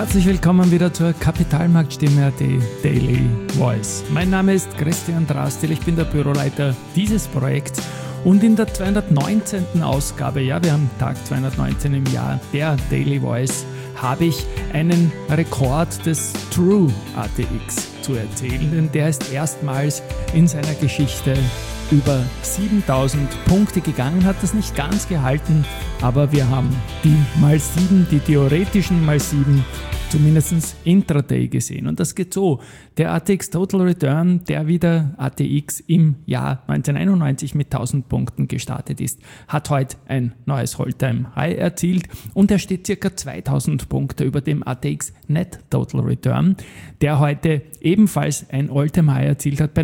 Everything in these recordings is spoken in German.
Herzlich willkommen wieder zur Kapitalmarktstimme Daily Voice. Mein Name ist Christian Drastil, ich bin der Büroleiter dieses Projekts und in der 219. Ausgabe, ja, wir haben Tag 219 im Jahr der Daily Voice, habe ich einen Rekord des True ATX zu erzählen, denn der ist erstmals in seiner Geschichte über 7000 Punkte gegangen, hat das nicht ganz gehalten, aber wir haben die mal 7, die theoretischen mal 7, zumindest intraday gesehen. Und das geht so. Der ATX Total Return, der wieder ATX im Jahr 1991 mit 1000 Punkten gestartet ist, hat heute ein neues All-Time High erzielt und er steht ca. 2000 Punkte über dem ATX Net Total Return, der heute ebenfalls ein All-Time High erzielt hat bei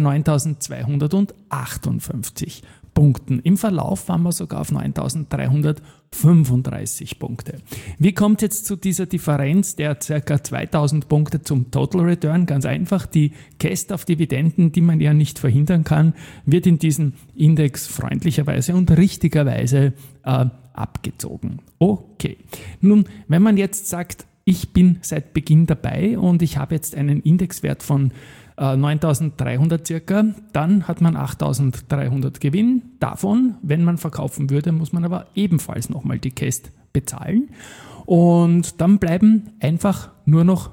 9258 Punkten. Im Verlauf waren wir sogar auf 9335 Punkte. Wie kommt jetzt zu dieser Differenz der ca. 2000 Punkte zum Total Return? Ganz einfach, die Cast auf Dividenden, die man ja nicht verhindern kann, wird in diesem Index freundlicherweise und richtigerweise abgezogen. Okay, nun, wenn man jetzt sagt, ich bin seit Beginn dabei und ich habe jetzt einen Indexwert von 9300 circa, dann hat man 8300 Gewinn. Davon, wenn man verkaufen würde, muss man aber ebenfalls nochmal die Cast bezahlen. Und dann bleiben einfach nur noch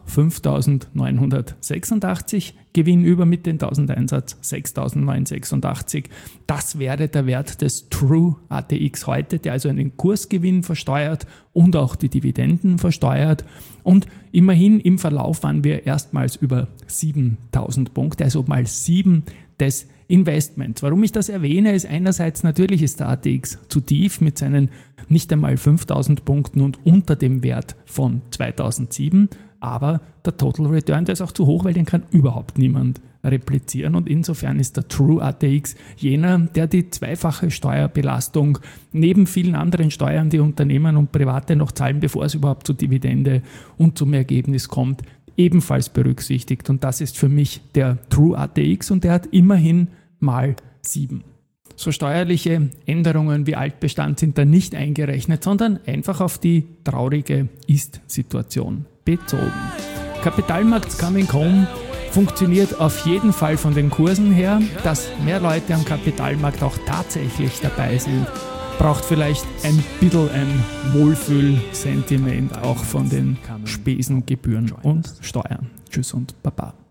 5986 Gewinn über mit den 1000 Einsatz, 6986. Das wäre der Wert des True ATX heute, der also einen Kursgewinn versteuert und auch die Dividenden versteuert. Und immerhin im Verlauf waren wir erstmals über 7000 Punkte, also mal 7 des Investments. Warum ich das erwähne, ist einerseits natürlich ist der ATX zu tief mit seinen nicht einmal 5000 Punkten und unter dem Wert von 2007, aber der Total Return, der ist auch zu hoch, weil den kann überhaupt niemand replizieren und insofern ist der True ATX jener, der die zweifache Steuerbelastung neben vielen anderen Steuern, die Unternehmen und Private noch zahlen, bevor es überhaupt zur Dividende und zum Ergebnis kommt, ebenfalls berücksichtigt und das ist für mich der True ATX und der hat immerhin mal 7. So steuerliche Änderungen wie Altbestand sind da nicht eingerechnet, sondern einfach auf die traurige Ist-Situation bezogen. Kapitalmarkt Coming Home funktioniert auf jeden Fall von den Kursen her, dass mehr Leute am Kapitalmarkt auch tatsächlich dabei sind. Braucht vielleicht ein bisschen ein Wohlfühlsentiment auch von den Spesen, Gebühren und Steuern. Tschüss und Baba.